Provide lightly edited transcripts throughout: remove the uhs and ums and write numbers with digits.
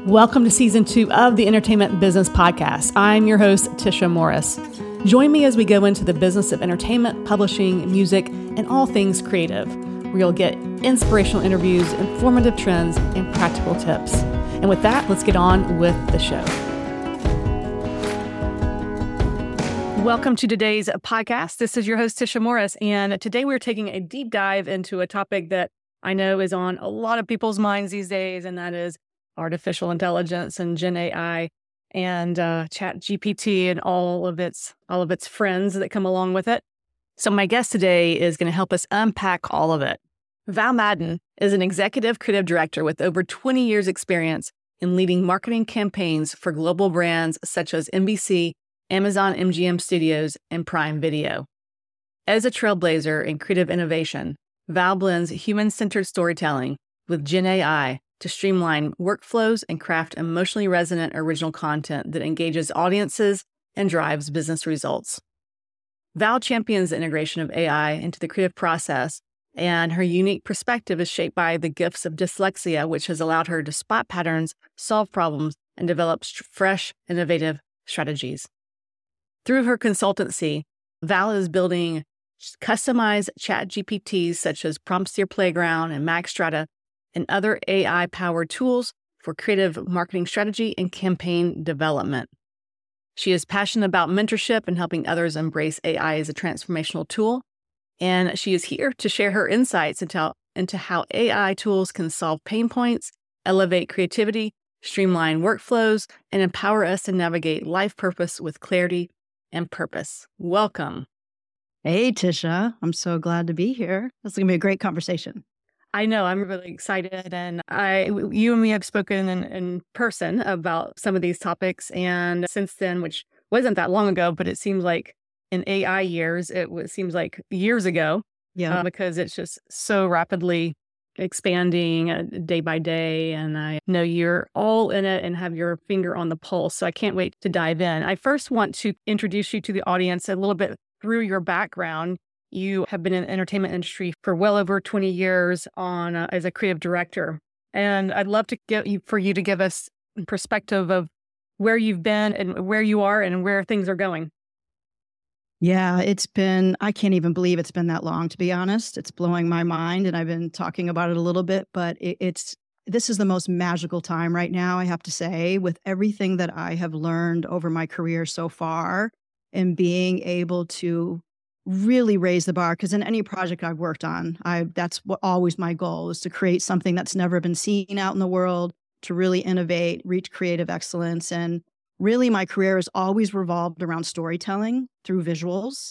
Welcome to Season 2 of the Entertainment Business Podcast. I'm your host, Tisha Morris. Join me as we go into the business of entertainment, publishing, music, and all things creative, where you'll get inspirational interviews, informative trends, and practical tips. And with that, let's get on with the show. Welcome to today's podcast. This is your host, Tisha Morris, and today we're taking a deep dive into a topic that I know is on a lot of people's minds these days, and that is artificial intelligence and Gen AI and ChatGPT and all of its friends that come along with it. So my guest today is going to help us unpack all of it. Val Madden is an executive creative director with over 20 years experience in leading marketing campaigns for global brands such as NBC, Amazon MGM Studios, and Prime Video. As a trailblazer in creative innovation, Val blends human-centered storytelling with Gen AI to streamline workflows and craft emotionally resonant original content that engages audiences and drives business results. Val champions the integration of AI into the creative process, and her unique perspective is shaped by the gifts of dyslexia, which has allowed her to spot patterns, solve problems, and develop fresh, innovative strategies. Through her consultancy, Val is building customized ChatGPTs such as PromptSteer Playground and MagStrata and other AI-powered tools for creative marketing strategy and campaign development. She is passionate about mentorship and helping others embrace AI as a transformational tool, and she is here to share her insights into how AI tools can solve pain points, elevate creativity, streamline workflows, and empower us to navigate life purpose with clarity and purpose. Welcome. Hey, Tisha. I'm so glad to be here. This is going to be a great conversation. I know. I'm really excited. And you and me have spoken in person about some of these topics. And since then, which wasn't that long ago, but it seems like in AI years, seems like years ago. Yeah. Because it's just so rapidly expanding day by day. And I know you're all in it and have your finger on the pulse. So I can't wait to dive in. I first want to introduce you to the audience a little bit through your background. You have been in the entertainment industry for well over 20 years as a creative director. And I'd love to for you to give us a perspective of where you've been and where you are and where things are going. Yeah, I can't even believe it's been that long, to be honest. It's blowing my mind, and I've been talking about it a little bit, but this is the most magical time right now, I have to say, with everything that I have learned over my career so far and being able to really raise the bar. Because in any project I've worked on, that's always my goal is to create something that's never been seen out in the world, to really innovate, reach creative excellence. And really, my career has always revolved around storytelling through visuals.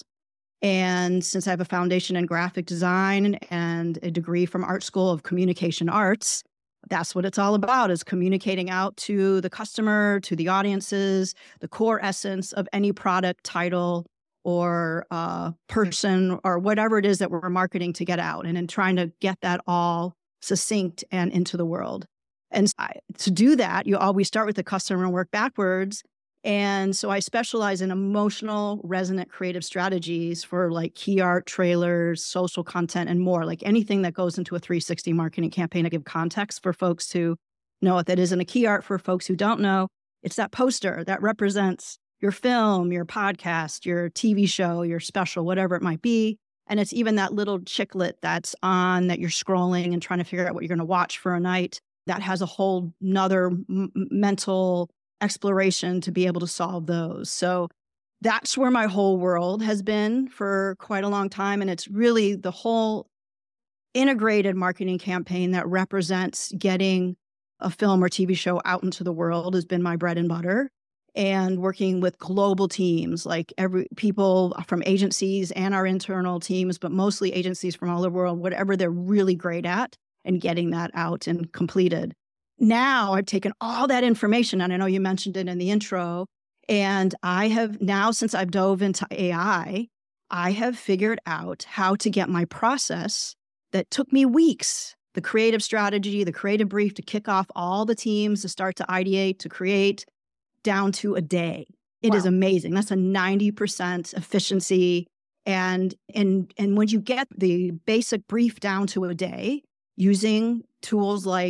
And since I have a foundation in graphic design and a degree from Art School of Communication Arts, that's what it's all about, is communicating out to the customer, to the audiences, the core essence of any product, title, or person, or whatever it is that we're marketing to get out, and in trying to get that all succinct and into the world. And to do that, you always start with the customer and work backwards. And so I specialize in emotional, resonant creative strategies for like key art, trailers, social content, and more, like anything that goes into a 360 marketing campaign. To give context for folks who know what that is, and a key art for folks who don't know, it's that poster that represents your film, your podcast, your TV show, your special, whatever it might be. And it's even that little chiclet that's on that you're scrolling and trying to figure out what you're going to watch for a night. That has a whole nother mental exploration to be able to solve those. So that's where my whole world has been for quite a long time. And it's really the whole integrated marketing campaign that represents getting a film or TV show out into the world has been my bread and butter. And working with global teams, like people from agencies and our internal teams, but mostly agencies from all over the world, whatever they're really great at, and getting that out and completed. Now I've taken all that information, and I know you mentioned it in the intro, and I have now, since I've dove into AI, I have figured out how to get my process that took me weeks, the creative strategy, the creative brief to kick off all the teams, to start to ideate, to create, down to a day. It is amazing. That's a 90% efficiency. And when you get the basic brief down to a day, using tools like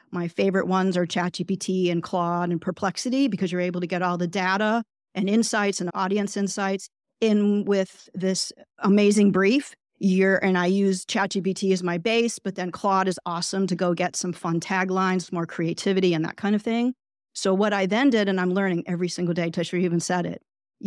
My favorite ones are ChatGPT and Claude and Perplexity, because you're able to get all the data and insights and audience insights in with this amazing brief. And I use ChatGPT as my base, but then Claude is awesome to go get some fun taglines, more creativity and that kind of thing. So what I then did, and I'm learning every single day, Tisha even said it,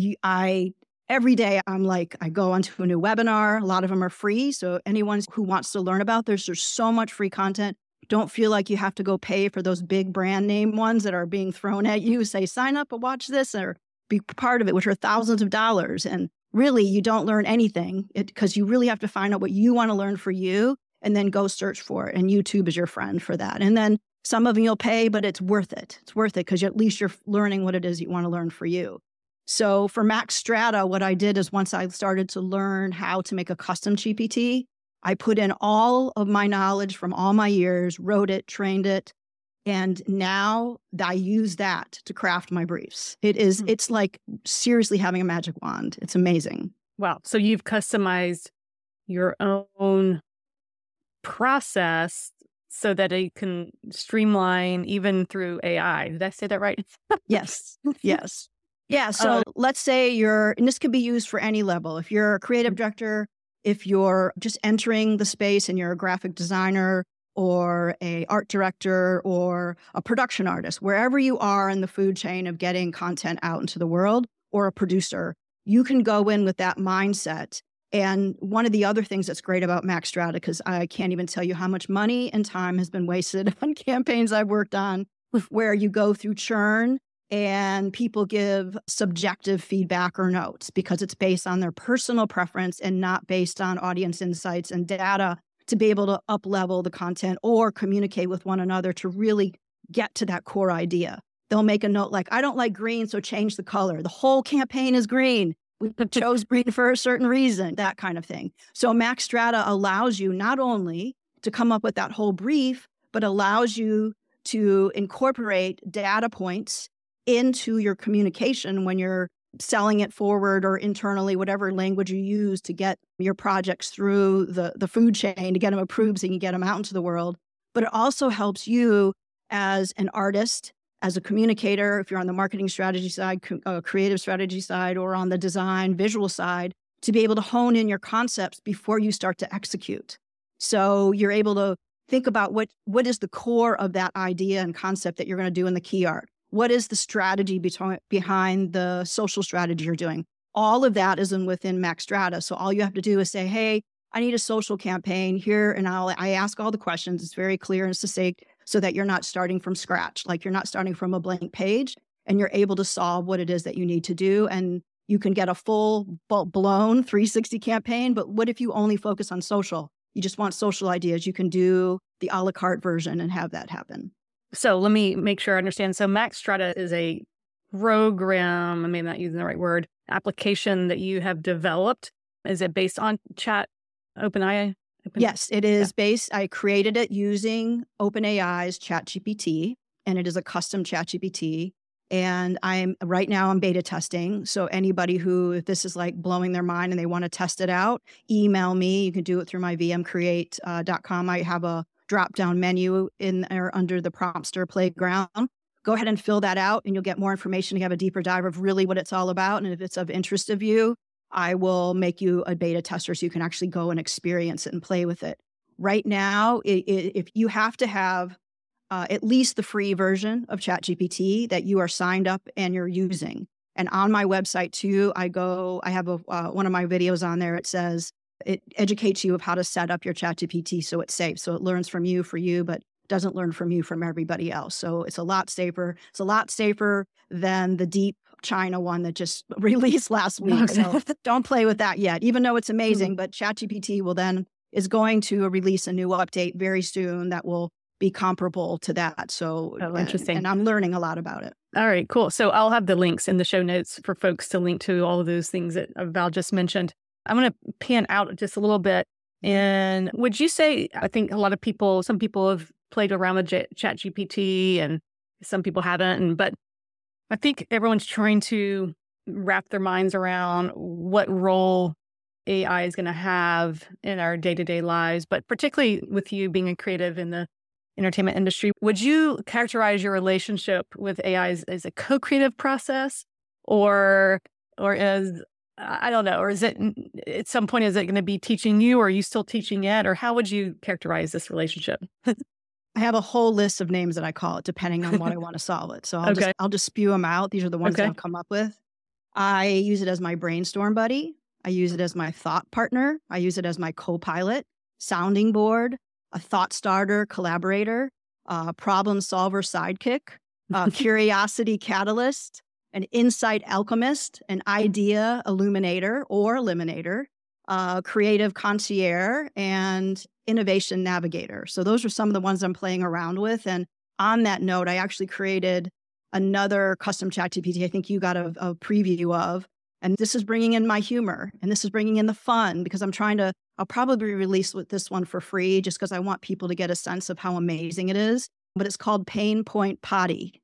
every day I'm like, I go onto a new webinar. A lot of them are free. So anyone who wants to learn about, there's so much free content. Don't feel like you have to go pay for those big brand name ones that are being thrown at you. Say, sign up and watch this or be part of it, which are thousands of dollars. And really, you don't learn anything because you really have to find out what you want to learn for you and then go search for it. And YouTube is your friend for that. And then some of them you'll pay, but it's worth it. It's worth it because at least you're learning what it is you want to learn for you. So for Max Strata, what I did is once I started to learn how to make a custom GPT, I put in all of my knowledge from all my years, wrote it, trained it, and now I use that to craft my briefs. It's like seriously having a magic wand. It's amazing. Wow. So you've customized your own process so that it can streamline even through AI. Did I say that right? Yes. Yes. Yeah. So let's say and this could be used for any level. If you're a creative director, if you're just entering the space and you're a graphic designer or a art director or a production artist, wherever you are in the food chain of getting content out into the world, or a producer, you can go in with that mindset. And one of the other things that's great about Max Strata, because I can't even tell you how much money and time has been wasted on campaigns I've worked on, where you go through churn and people give subjective feedback or notes because it's based on their personal preference and not based on audience insights and data to be able to up-level the content or communicate with one another to really get to that core idea. They'll make a note like, I don't like green, so change the color. The whole campaign is green. We chose green for a certain reason, that kind of thing. So Max Strata allows you not only to come up with that whole brief, but allows you to incorporate data points into your communication when you're selling it forward or internally, whatever language you use to get your projects through the food chain to get them approved so you can get them out into the world. But it also helps you as an artist, as a communicator, if you're on the marketing strategy side, creative strategy side, or on the design visual side, to be able to hone in your concepts before you start to execute. So you're able to think about what is the core of that idea and concept that you're going to do in the key art. What is the strategy behind the social strategy you're doing? All of that is within Max Strata. So all you have to do is say, hey, I need a social campaign here. And I ask all the questions. It's very clear and succinct so that you're not starting from scratch. Like you're not starting from a blank page and you're able to solve what it is that you need to do. And you can get a full blown 360 campaign. But what if you only focus on social? You just want social ideas. You can do the a la carte version and have that happen. So let me make sure I understand. So Max Strata is a program, I may not using the right word, application that you have developed. Is it based on OpenAI? Yes, it is based. I created it using OpenAI's ChatGPT, and it is a custom ChatGPT. And right now I'm beta testing. So anybody who, if this is like blowing their mind and they want to test it out, email me. You can do it through my vmcreate.com. I have a drop-down menu in there under the Prompter Playground. Go ahead and fill that out and you'll get more information to have a deeper dive of really what it's all about. And if it's of interest of you, I will make you a beta tester so you can actually go and experience it and play with it. Right now, if you have to have at least the free version of ChatGPT that you are signed up and you're using. And on my website too, I have one of my videos on there. It says, it educates you of how to set up your ChatGPT so it's safe. So it learns from you for you, but doesn't learn from you from everybody else. So it's a lot safer. It's a lot safer than the Deep China one that just released last week. So don't play with that yet, even though it's amazing. But ChatGPT is going to release a new update very soon that will be comparable to that. So interesting. And I'm learning a lot about it. All right, cool. So I'll have the links in the show notes for folks to link to all of those things that Val just mentioned. I'm going to pan out just a little bit. And would you say, I think some people have played around with ChatGPT and some people haven't, but I think everyone's trying to wrap their minds around what role AI is going to have in our day-to-day lives, but particularly with you being a creative in the entertainment industry. Would you characterize your relationship with AI as a co-creative process, or as, I don't know, or is it at some point, is it going to be teaching you, or are you still teaching it, or how would you characterize this relationship? I have a whole list of names that I call it depending on what I want to solve it. So I'll just spew them out. These are the ones that I've come up with. I use it as my brainstorm buddy. I use it as my thought partner. I use it as my co-pilot, sounding board, a thought starter, collaborator, problem solver, sidekick, curiosity catalyst, an insight alchemist, an idea illuminator or eliminator, creative concierge, and innovation navigator. So those are some of the ones I'm playing around with. And on that note, I actually created another custom ChatGPT I think you got a preview of. And this is bringing in my humor, and this is bringing in the fun, because I'll probably release with this one for free just because I want people to get a sense of how amazing it is. But it's called Pain Point Potty.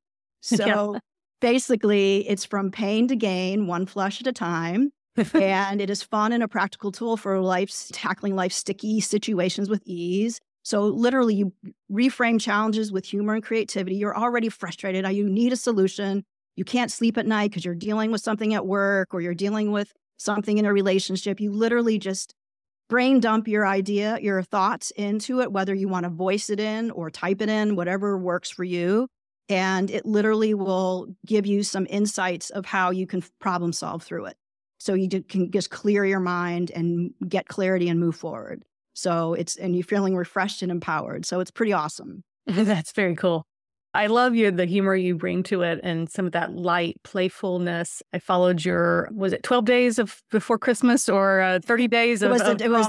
So basically, it's from pain to gain, one flush at a time. And it is fun and a practical tool for tackling life's sticky situations with ease. So literally, you reframe challenges with humor and creativity. You're already frustrated. You need a solution. You can't sleep at night because you're dealing with something at work, or you're dealing with something in a relationship. You literally just brain dump your idea, your thoughts into it, whether you want to voice it in or type it in, whatever works for you. And it literally will give you some insights of how you can problem solve through it. So you can just clear your mind and get clarity and move forward. And you're feeling refreshed and empowered. So it's pretty awesome. That's very cool. I love the humor you bring to it and some of that light playfulness. I followed was it 12 days before Christmas, or 30 days? It was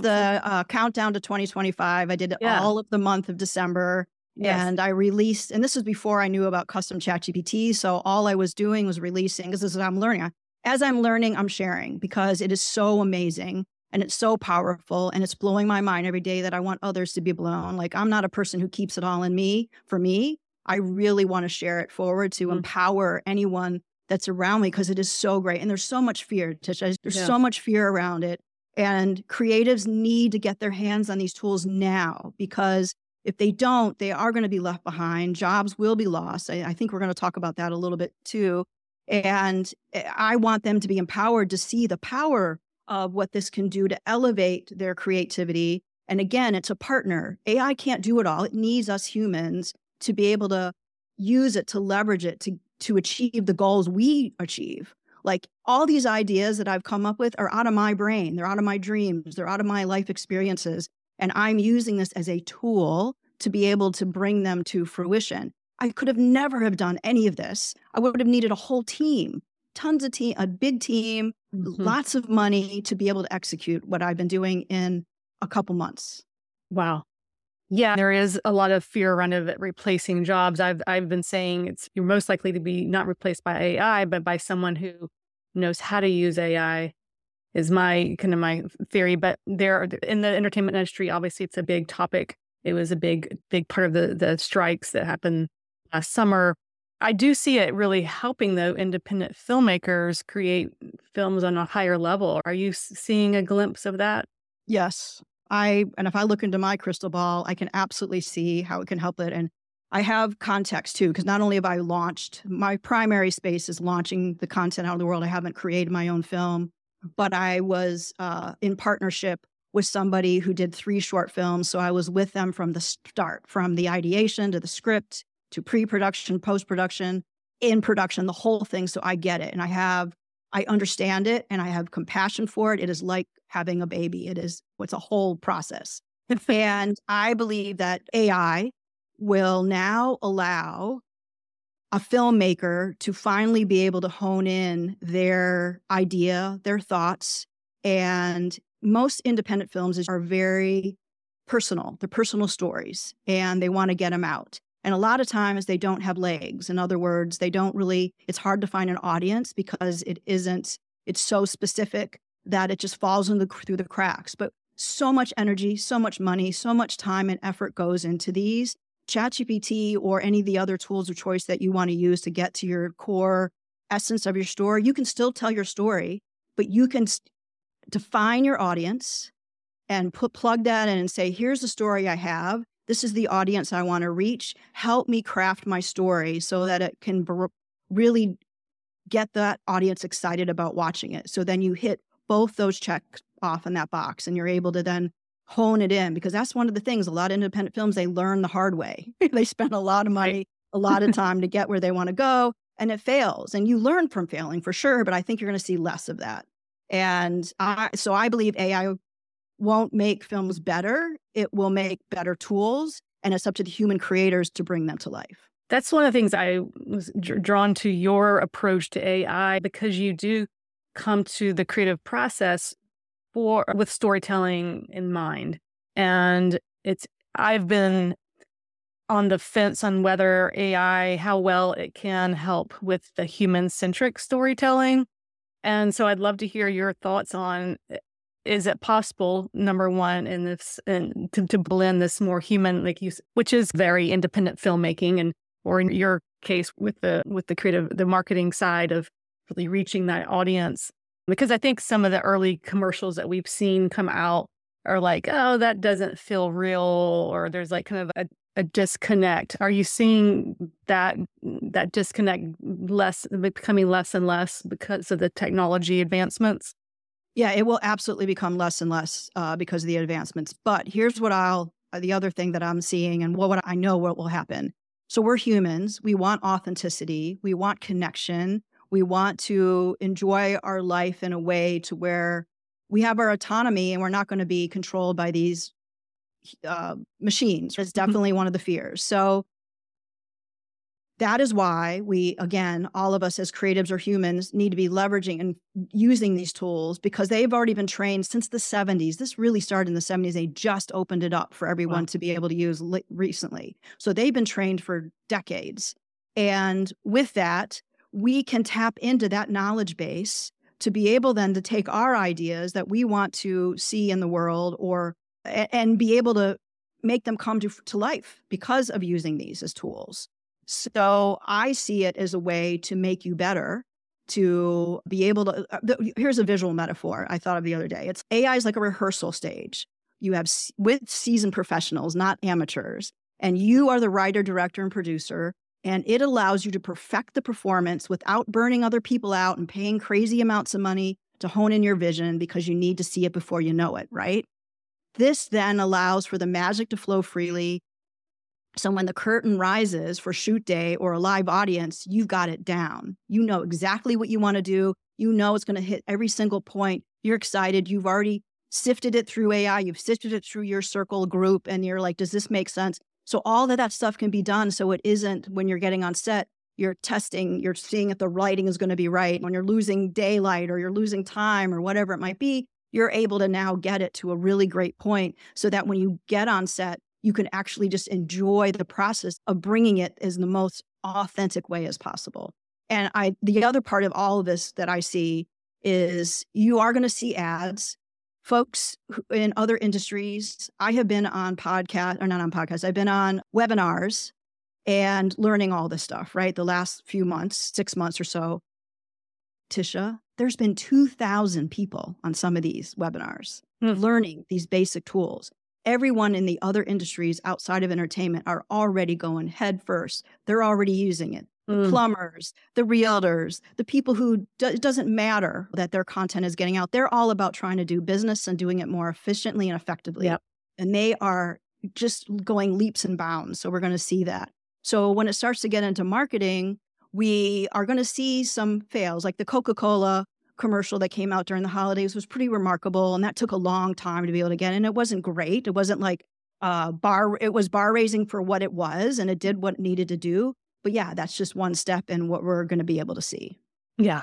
the countdown to 2025. I did all of the month of December. Yes. And I released, and this was before I knew about custom ChatGPT. So all I was doing was releasing, because this is what I'm learning. As I'm learning, I'm sharing, because it is so amazing and it's so powerful, and it's blowing my mind every day that I want others to be blown. Like, I'm not a person who keeps it all in me. For me, I really want to share it forward to empower anyone that's around me, because it is so great. And there's so much fear, Tisha. There's so much fear around it. And creatives need to get their hands on these tools now, because if they don't, they are going to be left behind. Jobs will be lost. I think we're going to talk about that a little bit too. And I want them to be empowered to see the power of what this can do to elevate their creativity. And again, it's a partner. AI can't do it all. It needs us humans to be able to use it, to leverage it, to achieve the goals we achieve. Like, all these ideas that I've come up with are out of my brain. They're out of my dreams. They're out of my life experiences. And I'm using this as a tool to be able to bring them to fruition. I could have never have done any of this. I would have needed a whole team, a big team, lots of money to be able to execute what I've been doing in a couple months. Wow. Yeah, there is a lot of fear around it replacing jobs. I've been saying you're most likely to be not replaced by AI, but by someone who knows how to use AI, is my theory. But there, in the entertainment industry, obviously it's a big topic. It was a big part of the strikes that happened last summer. I do see it really helping, though, independent filmmakers create films on a higher level. Are you seeing a glimpse of that? Yes. And if I look into my crystal ball, I can absolutely see how it can help it. And I have context too, because not only have I launched, my primary space is launching the content out of the world. I haven't created my own film, but I was in partnership with somebody who did 3 short films. So I was with them from the start, from the ideation to the script to pre-production, post-production, in production, the whole thing. So I get it. And I understand it, and I have compassion for it. It is like having a baby. It's a whole process. And I believe that AI will now allow a filmmaker to finally be able to hone in their idea, their thoughts. And most independent films are very personal. They're personal stories, and they want to get them out. And a lot of times they don't have legs. In other words, it's hard to find an audience because it's so specific that it just falls through the cracks. But so much energy, so much money, so much time and effort goes into these. ChatGPT or any of the other tools of choice that you want to use to get to your core essence of your story, you can still tell your story, but you can define your audience and plug that in and say, here's the story I have. This is the audience I want to reach. Help me craft my story so that it can really get that audience excited about watching it. So then you hit both those checks off in that box and you're able to then hone it in, because that's one of the things. A lot of independent films, they learn the hard way. They spend a lot of money, a lot of time to get where they want to go, and it fails. And you learn from failing for sure, but I think you're going to see less of that. And so I believe AI won't make films better. It will make better tools, and it's up to the human creators to bring them to life. That's one of the things I was drawn to your approach to AI, because you do come to the creative process with storytelling in mind. And I've been on the fence on whether AI, how well it can help with the human-centric storytelling. And so I'd love to hear your thoughts on, is it possible, number one, in this, and to blend this more human, like you, which is very independent filmmaking, and or in your case with the creative, the marketing side of really reaching that audience. Because I think some of the early commercials that we've seen come out are like, oh, that doesn't feel real, or there's like kind of a disconnect. Are you seeing that disconnect becoming less and less because of the technology advancements? Yeah, it will absolutely become less and less because of the advancements. But here's the other thing that I'm seeing, and what I know what will happen. So we're humans. We want authenticity. We want connection. We want to enjoy our life in a way to where we have our autonomy and we're not going to be controlled by these machines. It's definitely one of the fears. So that is why we, again, all of us as creatives or humans need to be leveraging and using these tools, because they've already been trained since the 70s. This really started in the 70s. They just opened it up for everyone to be able to use recently. So they've been trained for decades. And with that, we can tap into that knowledge base to be able then to take our ideas that we want to see in the world and be able to make them come to life because of using these as tools. So I see it as a way to make you better, to be able to, here's a visual metaphor I thought of the other day. AI is like a rehearsal stage. You have with seasoned professionals, not amateurs, and you are the writer, director, and producer, and it allows you to perfect the performance without burning other people out and paying crazy amounts of money to hone in your vision, because you need to see it before you know it, right? This then allows for the magic to flow freely. So when the curtain rises for shoot day or a live audience, you've got it down. You know exactly what you want to do. You know it's going to hit every single point. You're excited. You've already sifted it through AI. You've sifted it through your circle group, and you're like, does this make sense? So all of that stuff can be done. So it isn't when you're getting on set, you're testing, you're seeing if the lighting is going to be right. When you're losing daylight or you're losing time or whatever it might be, you're able to now get it to a really great point so that when you get on set, you can actually just enjoy the process of bringing it as the most authentic way as possible. And the other part of all of this that I see is you are going to see ads. Folks in other industries, I have been on I've been on webinars and learning all this stuff, right? The last few months, 6 months or so. Tisha, there's been 2,000 people on some of these webinars learning these basic tools. Everyone in the other industries outside of entertainment are already going head first. They're already using it. The plumbers, the realtors, the people who it doesn't matter that their content is getting out. They're all about trying to do business and doing it more efficiently and effectively. Yep. And they are just going leaps and bounds. So we're going to see that. So when it starts to get into marketing, we are going to see some fails, like the Coca-Cola commercial that came out during the holidays was pretty remarkable. And that took a long time to be able to get. And it wasn't great. It wasn't like it was bar raising for what it was, and it did what it needed to do. But yeah, that's just one step in what we're going to be able to see. Yeah.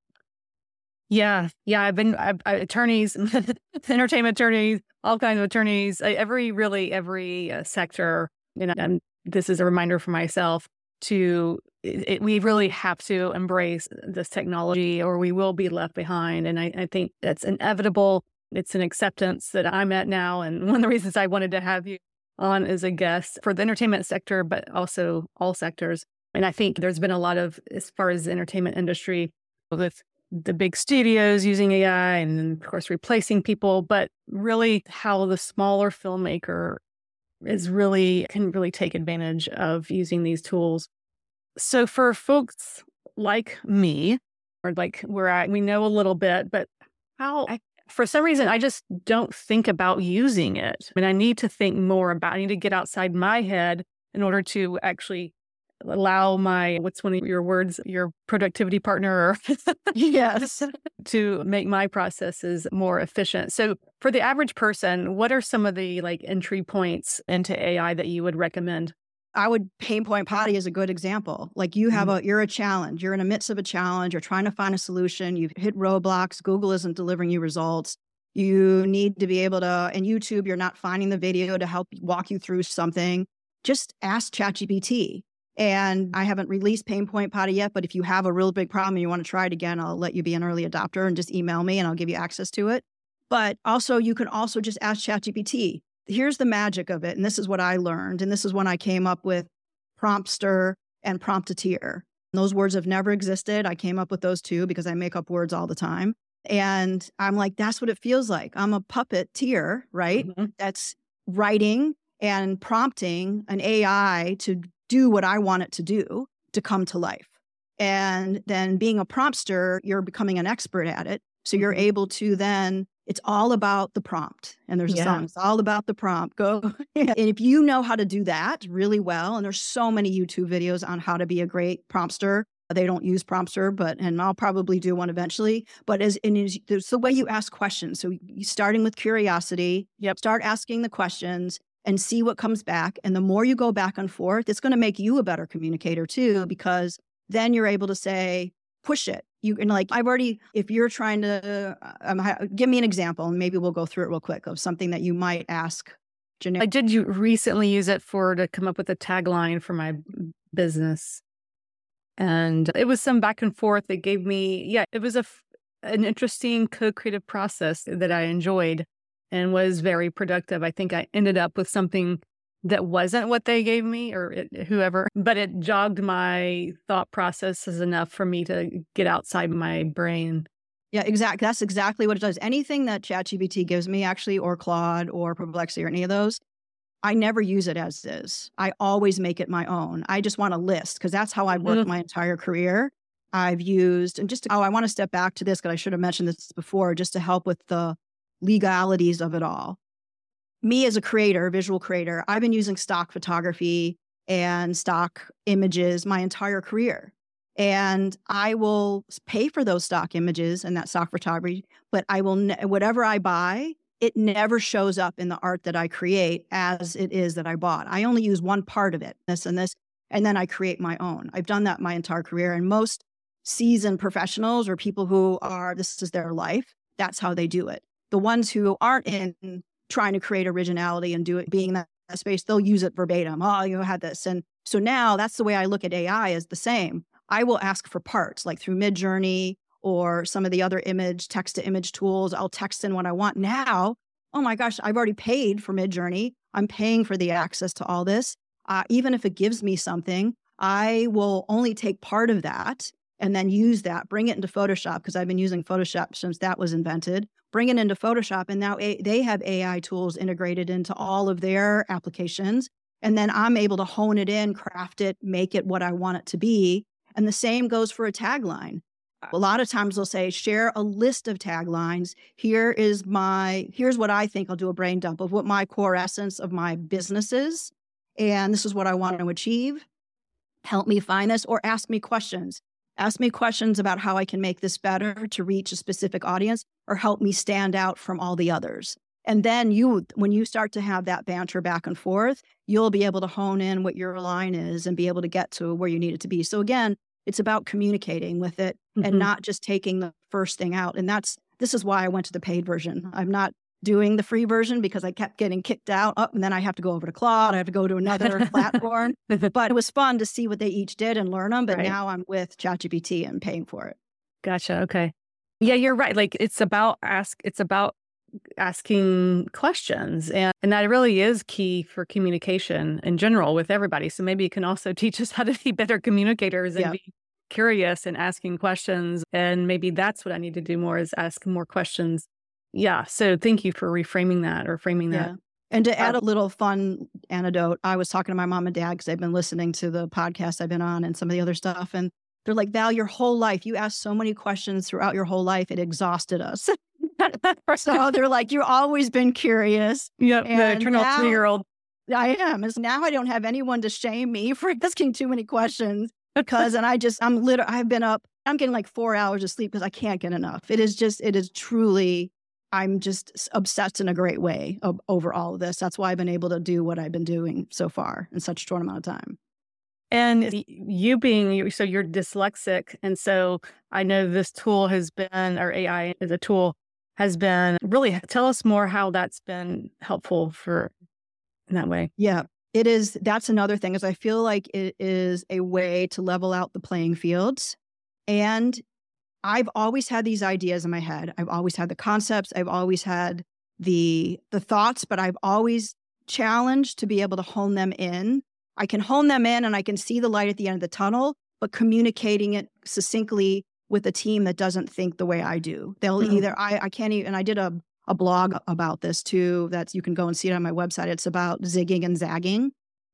I've attorneys, entertainment attorneys, all kinds of attorneys, every sector. And this is a reminder for myself we really have to embrace this technology or we will be left behind. And I think that's inevitable. It's an acceptance that I'm at now. And one of the reasons I wanted to have you on as a guest for the entertainment sector, but also all sectors. And I think there's been a lot of, as far as the entertainment industry, with the big studios using AI and of course replacing people, but really how the smaller filmmaker can really take advantage of using these tools. So for folks like me, or like we know a little bit, but for some reason, I just don't think about using it. I mean, I need to think more I need to get outside my head in order to actually allow what's one of your words, your productivity partner, Yes. to make my processes more efficient. So for the average person, what are some of the entry points into AI that you would recommend? I would Pain Point Potty is a good example. Like you're a challenge. You're in the midst of a challenge. You're trying to find a solution. You've hit roadblocks. Google isn't delivering you results. You need to be able to, and YouTube, you're not finding the video to help walk you through something. Just ask ChatGPT. And I haven't released Pain Point Potty yet, but if you have a real big problem and you want to try it again, I'll let you be an early adopter and just email me and I'll give you access to it. But also, you can also just ask ChatGPT. Here's the magic of it. And this is what I learned. And this is when I came up with Promptster and Prompteteer. Those words have never existed. I came up with those two because I make up words all the time. And I'm like, that's what it feels like. I'm a puppeteer, right? Mm-hmm. That's writing and prompting an AI to do what I want it to do to come to life. And then being a promptster, you're becoming an expert at it. So you're able to then, it's all about the prompt. And there's a song, it's all about the prompt. Go. And if you know how to do that really well, and there's so many YouTube videos on how to be a great promptster. They don't use Promptster, and I'll probably do one eventually. But it's the way you ask questions. So you starting with curiosity, start asking the questions and see what comes back. And the more you go back and forth, it's going to make you a better communicator too, because then you're able to say, push it. You can if you're trying to, give me an example and maybe we'll go through it real quick of something that you might ask. I did recently use it to come up with a tagline for my business. And it was some back and forth. It gave me, it was an interesting co-creative process that I enjoyed and was very productive. I think I ended up with something that wasn't what they gave me or whoever, but it jogged my thought processes enough for me to get outside my brain. Yeah, exactly. That's exactly what it does. Anything that ChatGPT gives me actually, or Claude or Perplexity or any of those, I never use it as is. I always make it my own. I just want a list because that's how I've worked my entire career. I've used, and I want to step back to this because I should have mentioned this before, just to help with the legalities of it all. Me as a creator, visual creator, I've been using stock photography and stock images my entire career. And I will pay for those stock images and that stock photography, but I will, whatever I buy, it never shows up in the art that I create as it is that I bought. I only use one part of it, this and this, and then I create my own. I've done that my entire career. And most seasoned professionals or people who this is their life, that's how they do it. The ones who aren't in trying to create originality and do it, being in that space, they'll use it verbatim. Oh, you had this. And so now that's the way I look at AI is the same. I will ask for parts like through Midjourney or some of the other text to image tools. I'll text in what I want. Now, oh my gosh, I've already paid for Midjourney. I'm paying for the access to all this. Even if it gives me something, I will only take part of that and then use that, bring it into Photoshop because I've been using Photoshop since that was invented. Bring it into Photoshop and now they have AI tools integrated into all of their applications. And then I'm able to hone it in, craft it, make it what I want it to be. And the same goes for a tagline. A lot of times they'll say, share a list of taglines. Here's what I think. I'll do a brain dump of what my core essence of my business is. And this is what I want to achieve. Help me find this or ask me questions. Ask me questions about how I can make this better to reach a specific audience or help me stand out from all the others. And then when you start to have that banter back and forth, you'll be able to hone in what your line is and be able to get to where you need it to be. So again, it's about communicating with it and not just taking the first thing out. And this is why I went to the paid version. I'm not doing the free version because I kept getting kicked out. And then I have to go over to Claude. I have to go to another platform. But it was fun to see what they each did and learn them. But now I'm with ChatGPT and paying for it. Gotcha. Okay. Yeah, you're right. Like it's about asking questions. And that really is key for communication in general with everybody. So maybe it can also teach us how to be better communicators and be curious and asking questions. And maybe that's what I need to do more is ask more questions. Yeah. So thank you for reframing that or framing that. And to add a little fun anecdote, I was talking to my mom and dad because I've been listening to the podcast I've been on and some of the other stuff. And they're like, Val, your whole life, you asked so many questions throughout your whole life, it exhausted us. So they're like, you've always been curious. Yep, the eternal 3-year-old. I am. Is now I don't have anyone to shame me for asking too many questions because, and I've been up, I'm getting like 4 hours of sleep because I can't get enough. It is truly, I'm just obsessed in a great way over all of this. That's why I've been able to do what I've been doing so far in such a short amount of time. And you being, so you're dyslexic. And so I know this tool has been, or AI as a tool has been really, tell us more how that's been helpful for in that way. Yeah, it is. That's another thing is I feel like it is a way to level out the playing fields. And I've always had these ideas in my head. I've always had the concepts. I've always had the thoughts, but I've always challenged to be able to hone them in. I can hone them in and I can see the light at the end of the tunnel, but communicating it succinctly with a team that doesn't think the way I do. They'll either, I can't even, and I did a blog about this too, that you can go and see it on my website. It's about zigging and zagging.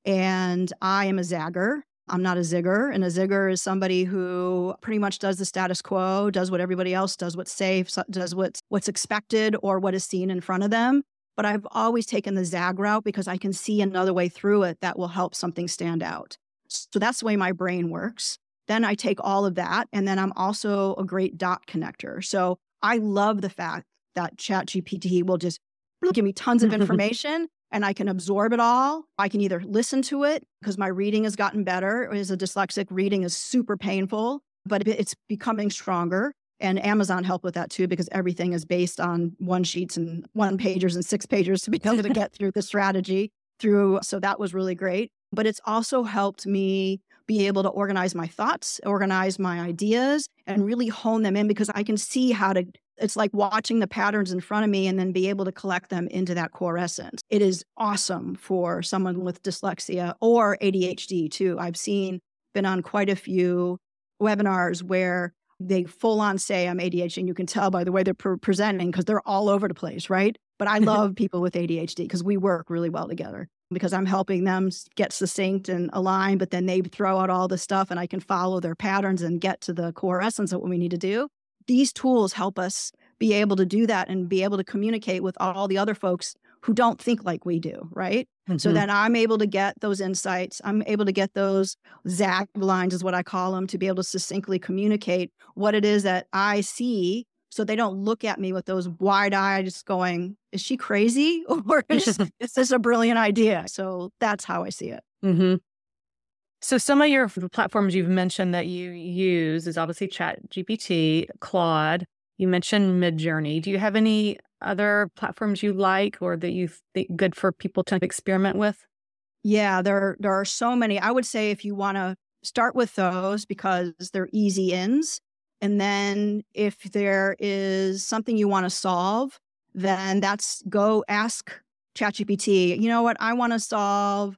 And I am a zagger. I'm not a zigger. And a zigger is somebody who pretty much does the status quo, does what everybody else does, what's safe, does what's expected or what is seen in front of them. But I've always taken the zag route because I can see another way through it that will help something stand out. So that's the way my brain works. Then I take all of that, and then I'm also a great dot connector. So I love the fact that ChatGPT will just give me tons of information and I can absorb it all. I can either listen to it because my reading has gotten better. As a dyslexic, reading is super painful, but it's becoming stronger. And Amazon helped with that too, because everything is based on one sheets and 1-pagers and 6-pagers to be able to get through the strategy through. So that was really great. But it's also helped me be able to organize my thoughts, organize my ideas, and really hone them in because I can see how to, it's like watching the patterns in front of me and then be able to collect them into that core essence. It is awesome for someone with dyslexia or ADHD too. I've been on quite a few webinars where they full on say I'm ADHD, and you can tell by the way they're presenting because they're all over the place, right? But I love people with ADHD because we work really well together because I'm helping them get succinct and aligned, but then they throw out all the stuff and I can follow their patterns and get to the core essence of what we need to do. These tools help us be able to do that and be able to communicate with all the other folks who don't think like we do, right? So then I'm able to get those insights. I'm able to get those zag lines is what I call them, to be able to succinctly communicate what it is that I see so they don't look at me with those wide eyes going, is she is this a brilliant idea? So that's how I see it. So some of your platforms you've mentioned that you use is obviously ChatGPT, Claude. You mentioned Midjourney. Do you have any other platforms you like or that you think good for people to experiment with? Yeah, there are so many. I would say if you want to start with those because they're easy ins. And then if there is something you want to solve, then go ask ChatGPT, you know what, I want to solve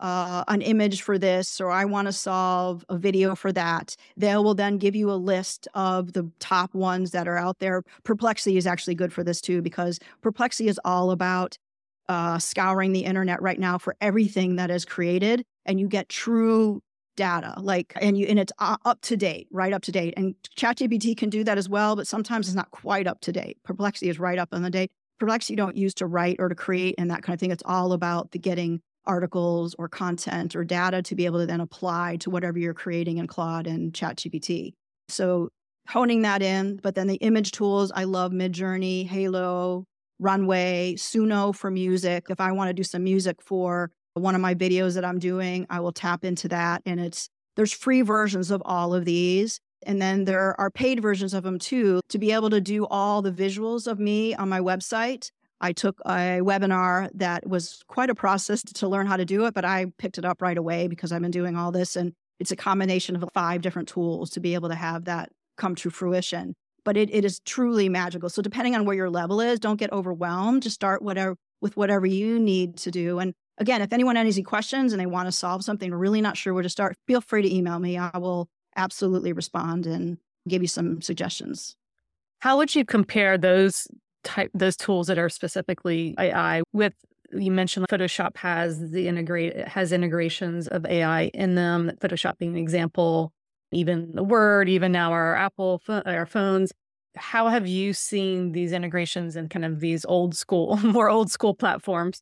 an image for this, or I want to solve a video for that. They will then give you a list of the top ones that are out there. Perplexity is actually good for this too, because Perplexity is all about scouring the internet right now for everything that is created, and you get true data, and it's up to date, right up to date. And ChatGPT can do that as well, but sometimes it's not quite up to date. Perplexity is right up on the date. Perplexity you don't use to write or to create and that kind of thing. It's all about the getting articles or content or data to be able to then apply to whatever you're creating in Claude and ChatGPT. So honing that in, but then the image tools, I love Midjourney, Halo, Runway, Suno for music. If I want to do some music for one of my videos that I'm doing, I will tap into that. And there's free versions of all of these. And then there are paid versions of them too, to be able to do all the visuals of me on my website. I took a webinar that was quite a process to learn how to do it, but I picked it up right away because I've been doing all this. And it's a combination of 5 different tools to be able to have that come to fruition. But it is truly magical. So depending on where your level is, don't get overwhelmed. Just start with whatever you need to do. And again, if anyone has any questions and they want to solve something, really not sure where to start, feel free to email me. I will absolutely respond and give you some suggestions. How would you compare those tools that are specifically AI with you mentioned Photoshop has integrations of AI in them, Photoshop being an example, even the Word, even now our phones. How have you seen these integrations in kind of these more old school platforms?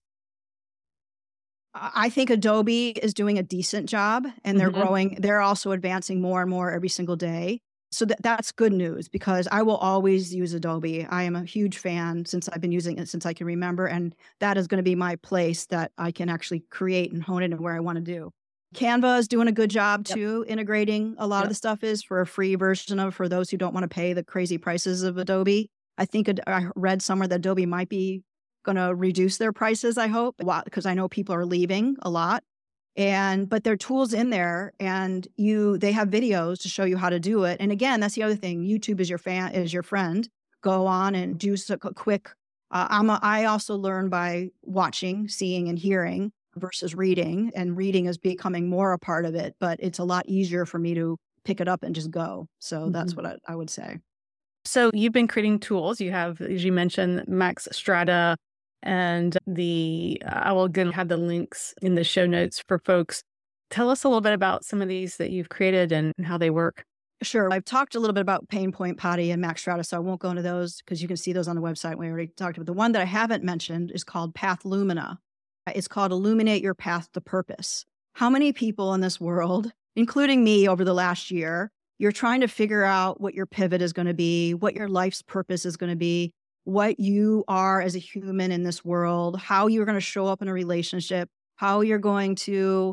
I think Adobe is doing a decent job, and they're Mhm. growing. They're also advancing more and more every single day. So that's good news because I will always use Adobe. I am a huge fan since I've been using it since I can remember. And that is going to be my place that I can actually create and hone it in where I want to do. Canva is doing a good job Yep. too, integrating a lot of Yep. the stuff is for a free version of for those who don't want to pay the crazy prices of Adobe. I think I read somewhere that Adobe might be going to reduce their prices, I hope, because I know people are leaving a lot. But there are tools in there and they have videos to show you how to do it. And again, that's the other thing. YouTube is your friend. Go on and do a quick. I also learn by watching, seeing, and hearing versus reading. And reading is becoming more a part of it, but it's a lot easier for me to pick it up and just go. So that's Mhm. what I would say. So you've been creating tools. You have, as you mentioned, Max Strata, and I will again have the links in the show notes for folks. Tell us a little bit about some of these that you've created and how they work. Sure. I've talked a little bit about Pain Point Potty and Max Strata, so I won't go into those because you can see those on the website. We already talked about the one that I haven't mentioned is called Path Lumina. It's called Illuminate Your Path to Purpose. How many people in this world, including me over the last year, you're trying to figure out what your pivot is going to be, what your life's purpose is going to be, what you are as a human in this world, how you're going to show up in a relationship, how you're going to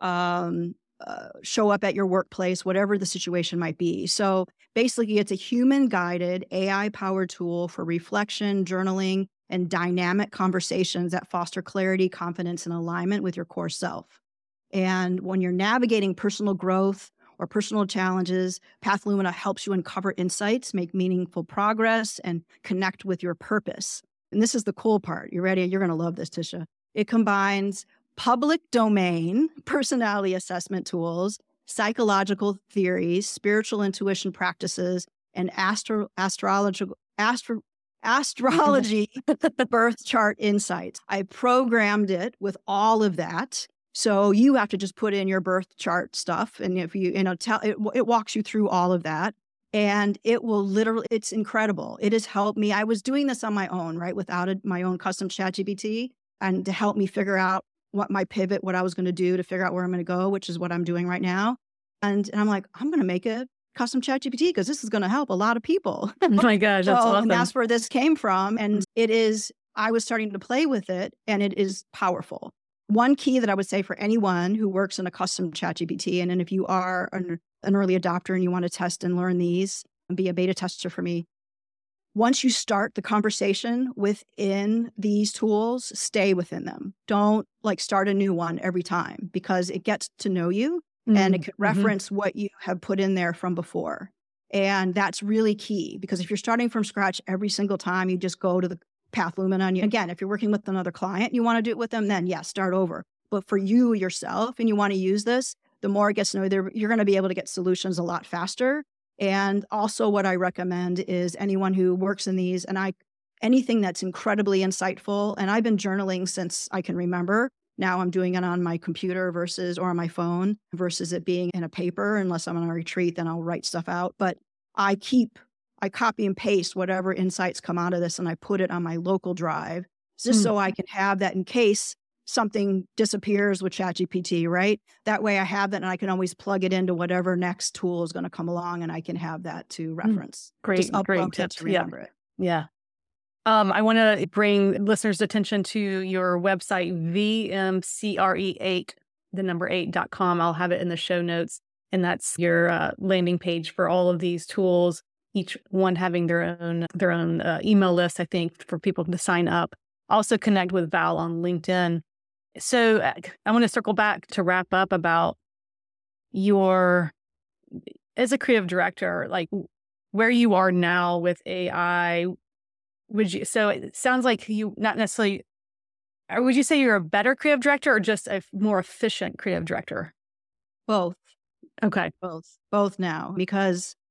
show up at your workplace, whatever the situation might be. So basically, it's a human guided, AI powered tool for reflection, journaling, and dynamic conversations that foster clarity, confidence, and alignment with your core self. And when you're navigating personal growth or personal challenges, Path Lumina helps you uncover insights, make meaningful progress, and connect with your purpose. And this is the cool part. You ready? You're going to love this, Tisha. It combines public domain personality assessment tools, psychological theories, spiritual intuition practices, and astrology birth chart insights. I programmed it with all of that. So you have to just put in your birth chart stuff. And if it walks you through all of that. And it will literally, it's incredible. It has helped me. I was doing this on my own, right? Without my own custom ChatGPT, and to help me figure out what I was going to do to figure out where I'm going to go, which is what I'm doing right now. And I'm like, I'm going to make a custom ChatGPT because this is going to help a lot of people. Oh my gosh, that's awesome. And that's where this came from. And I was starting to play with it, and it is powerful. One key that I would say for anyone who works in a custom ChatGPT, and if you are an early adopter and you want to test and learn these and be a beta tester for me, once you start the conversation within these tools, stay within them. Don't start a new one every time because it gets to know you and it can reference what you have put in there from before. And that's really key because if you're starting from scratch every single time, you just go to the Path Lumina. And again, if you're working with another client, you want to do it with them, then yes, start over. But for you yourself and you want to use this, the more it gets to know you, you're going to be able to get solutions a lot faster. And also what I recommend is anyone who works in these anything that's incredibly insightful. And I've been journaling since I can remember. Now I'm doing it on my computer or on my phone versus it being in a paper. Unless I'm on a retreat, then I'll write stuff out. But I copy and paste whatever insights come out of this and I put it on my local drive just so I can have that in case something disappears with ChatGPT, right? That way I have that and I can always plug it into whatever next tool is going to come along and I can have that to reference. Great tips to remember it. Yeah. I want to bring listeners' attention to your website, vmcre8, the number 8.com. I'll have it in the show notes. And that's your landing page for all of these tools, each one having their own email list, I think, for people to sign up. Also connect with Val on LinkedIn. So I want to circle back to wrap up about as a creative director, where you are now with AI. So it sounds like you not necessarily, or would you say you're a better creative director or just a more efficient creative director? Both. Okay. Both now, because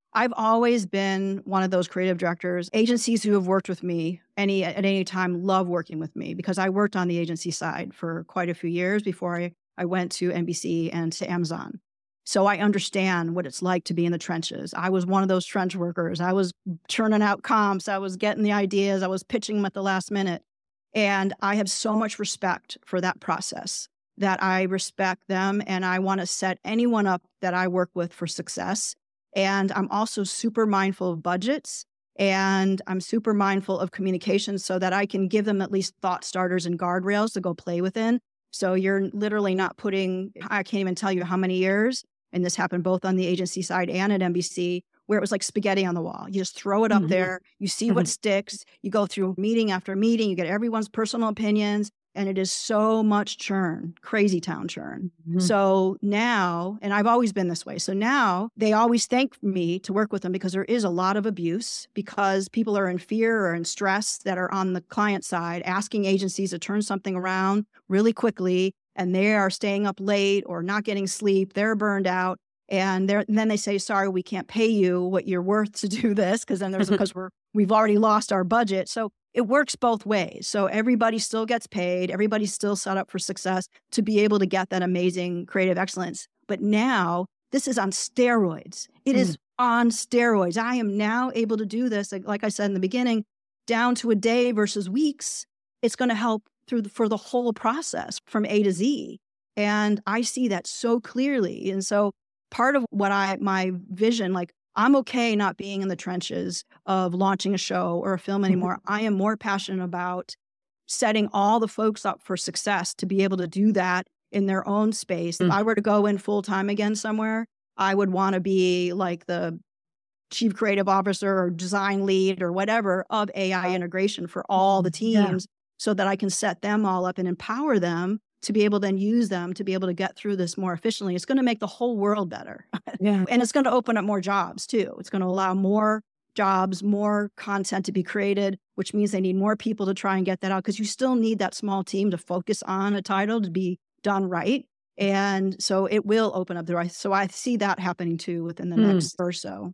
I've always been one of those creative directors. Agencies who have worked with me at any time love working with me because I worked on the agency side for quite a few years before I went to NBC and to Amazon. So I understand what it's like to be in the trenches. I was one of those trench workers. I was churning out comps. I was getting the ideas. I was pitching them at the last minute. And I have so much respect for that process, that I respect them and I want to set anyone up that I work with for success. And I'm also super mindful of budgets and I'm super mindful of communication so that I can give them at least thought starters and guardrails to go play within. So you're literally not putting, I can't even tell you how many years, and this happened both on the agency side and at NBC, where it was like spaghetti on the wall. You just throw it up there, you see what sticks, you go through meeting after meeting, you get everyone's personal opinions, and it is so much churn, crazy town churn. So now, and I've always been this way, so now they always thank me to work with them because there is a lot of abuse because people are in fear or in stress that are on the client side, asking agencies to turn something around really quickly, and they are staying up late or not getting sleep, they're burned out. And then they say, sorry, we can't pay you what you're worth to do this because we've already lost our budget. So it works both ways. So everybody still gets paid. Everybody's still set up for success to be able to get that amazing creative excellence. But now this is on steroids. It is on steroids. I am now able to do this, like I said in the beginning, down to a day versus weeks. It's going to help for the whole process from A to Z. And I see that so clearly. And so part of what my vision, like I'm okay not being in the trenches of launching a show or a film anymore. I am more passionate about setting all the folks up for success to be able to do that in their own space. If I were to go in full time again somewhere, I would want to be like the chief creative officer or design lead or whatever of AI integration for all the teams so that I can set them all up and empower them to be able to then use them to be able to get through this more efficiently. It's going to make the whole world better. And it's going to open up more jobs too. It's going to allow more jobs, more content to be created, which means they need more people to try and get that out because you still need that small team to focus on a title to be done right. And so it will open up the right. So I see that happening too within the next or so.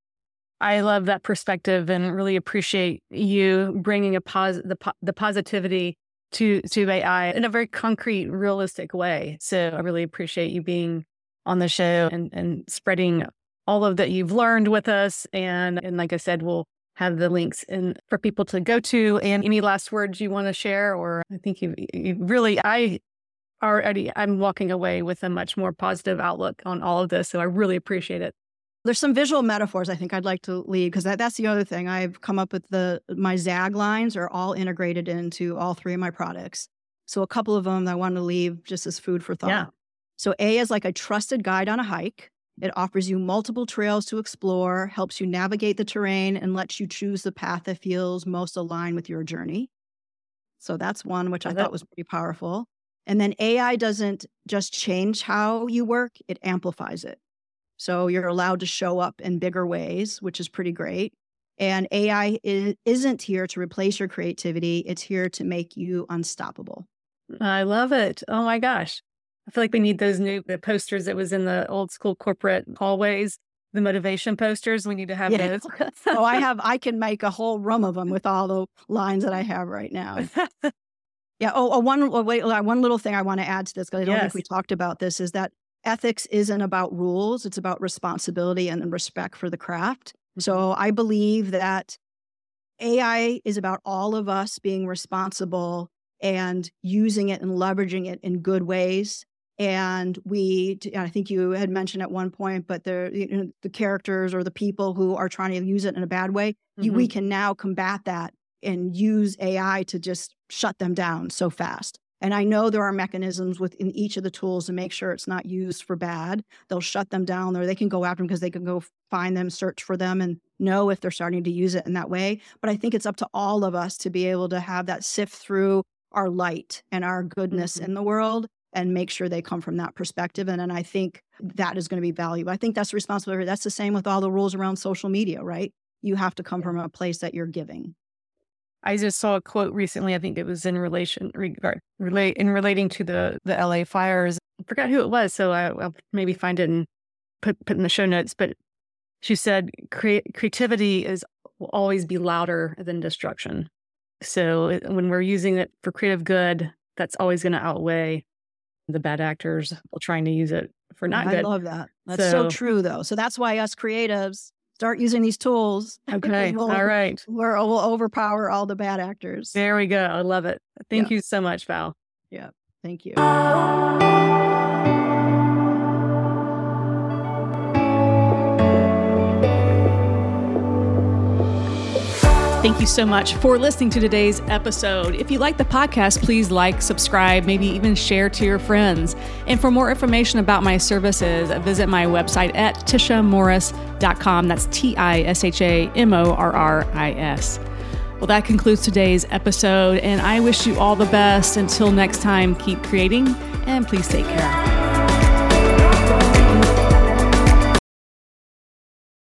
I love that perspective and really appreciate you bringing the positivity to AI in a very concrete, realistic way. So I really appreciate you being on the show and spreading all of that you've learned with us. And like I said, we'll have the links in for people to go to. And any last words you want to share? Or I think you really, I'm walking away with a much more positive outlook on all of this. So I really appreciate it. There's some visual metaphors I think I'd like to leave because that's the other thing. I've come up with my ZAG lines are all integrated into all three of my products. So a couple of them I want to leave just as food for thought. Yeah. So A is like a trusted guide on a hike. It offers you multiple trails to explore, helps you navigate the terrain, and lets you choose the path that feels most aligned with your journey. So that's one which I thought was pretty powerful. And then AI doesn't just change how you work, it amplifies it. So you're allowed to show up in bigger ways, which is pretty great. And AI isn't here to replace your creativity. It's here to make you unstoppable. I love it. Oh my gosh. I feel like we need those the posters that was in the old school corporate hallways, the motivation posters. We need to have those. I can make a whole room of them with all the lines that I have right now. One little thing I want to add to this, because I don't think we talked about this, is that ethics isn't about rules. It's about responsibility and respect for the craft. So I believe that AI is about all of us being responsible and using it and leveraging it in good ways. And I think you had mentioned at one point, but the characters or the people who are trying to use it in a bad way, we can now combat that and use AI to just shut them down so fast. And I know there are mechanisms within each of the tools to make sure it's not used for bad. They'll shut them down, or they can go after them because they can go find them, search for them, and know if they're starting to use it in that way. But I think it's up to all of us to be able to have that sift through our light and our goodness in the world and make sure they come from that perspective. And I think that is going to be valuable. I think that's responsibility. That's the same with all the rules around social media, right? You have to come from a place that you're giving. I just saw a quote recently. I think it was in relating to the LA fires. I forgot who it was, so I'll maybe find it and put in the show notes. But She said, creativity will always be louder than destruction. So when we're using it for creative good, that's always going to outweigh the bad actors trying to use it for not good. I love that. That's so true, though. So that's why us creatives start using these tools. Okay. All right. We'll overpower all the bad actors. There we go. I love it. Thank you so much, Val. Yeah. Thank you. Thank you so much for listening to today's episode. If you like the podcast, please like, subscribe, maybe even share to your friends. And for more information about my services, visit my website at tishamorris.com. That's TISHAMORRIS. Well, that concludes today's episode, and I wish you all the best. Until next time, keep creating, and please take care.